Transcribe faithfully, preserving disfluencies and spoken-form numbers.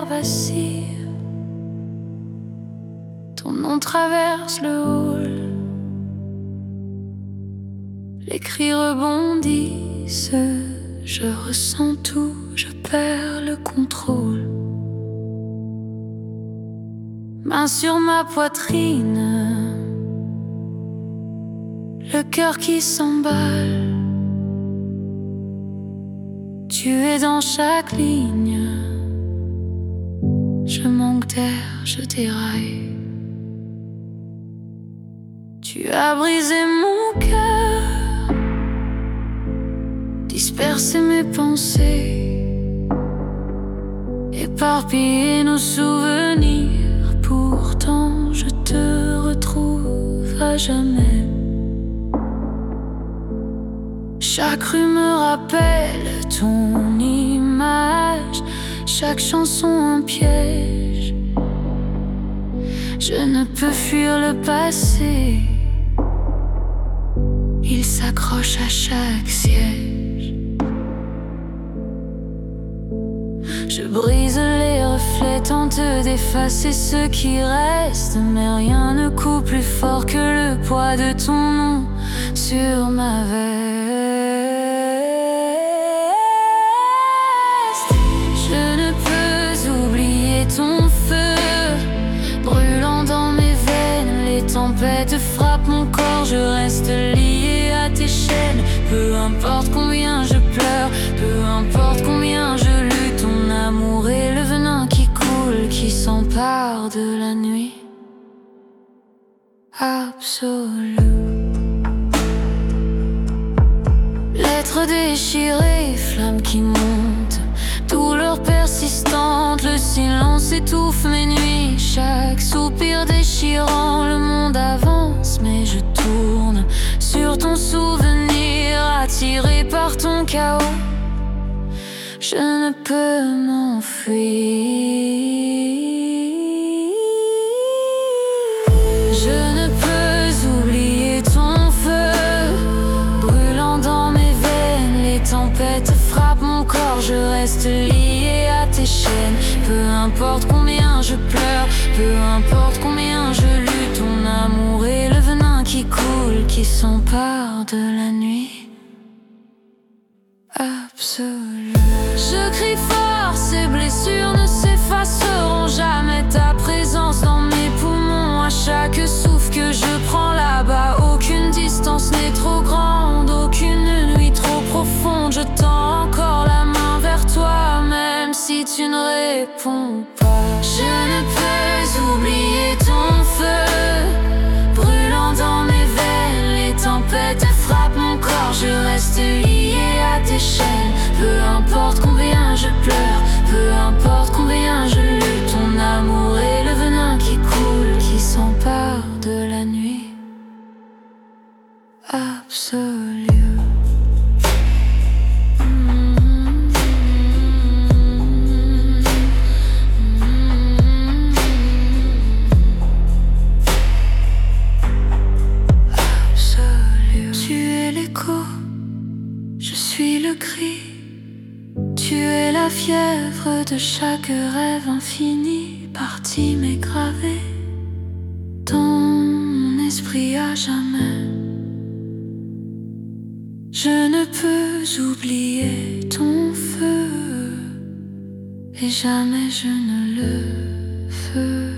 lumière vacille. Ton nom traverse le hall. Les cris rebondissent. Je ressens tout, je perds le contrôle. Main sur ma poitrine, le cœur qui s'emballe. Tu es dans chaque ligne. Je manque d'air, je déraille. Tu as brisé mon cœur, dispersé mes pensées, éparpillé nos souvenirs. Pourtant je te retrouve à jamais. Chaque rue me rappelle ton image, chaque chanson un piège. Je ne peux fuir le passé, il s'accroche à chaque siège. Je brise les reflets, tente d'effacer ce qui reste, mais rien ne coupe plus fort que le poids de ton nom sur ma veste. Je ne peux oublier ton feu brûlant dans mes veines. Les tempêtes frappent mon corps, je reste lié à tes chaînes. Peu importe combien je pleure, peu importe combien je lutte, ton amour est le venin qui coule, qui s'empare de la nuit absolue. Lettres déchirées, flammes qui montent, douleur persistante, le silence étouffe mes nuits. Chaque soupir déchirant, le monde avance, mais je tourne sur ton souvenir, attiré par ton chaos. Je ne peux m'enfuir. Je ne peux oublier ton feu brûlant dans mes veines. Les tempêtes frappent mon corps, je reste lié à tes chaînes. Peu importe combien je pleure, peu importe combien je lutte, ton amour est le venin qui coule, qui s'empare de la nuit absolue. Je crie fort, ces blessures ne s'effaceront jamais. Ta présence dans mes poumons, à chaque souffle que je prends là-bas. Aucune distance n'est trop grande, aucune nuit trop profonde. Je tends encore la main vers toi, même si tu ne réponds pas. Je ne peux oublier ton feu brûlant dans mes veines. Les tempêtes frappent mon corps, je reste lié à tes chaînes. Peu importe combien je pleure, peu importe combien je lutte, ton amour est le venin qui coule, qui s'empare de la nuit absolue. Absolue. Tu es l'écho, je suis le cri. Tu es la fièvre de chaque rêve infini, parti mais gravé dans mon esprit à jamais. Je ne peux oublier ton feu, et jamais je ne le veux.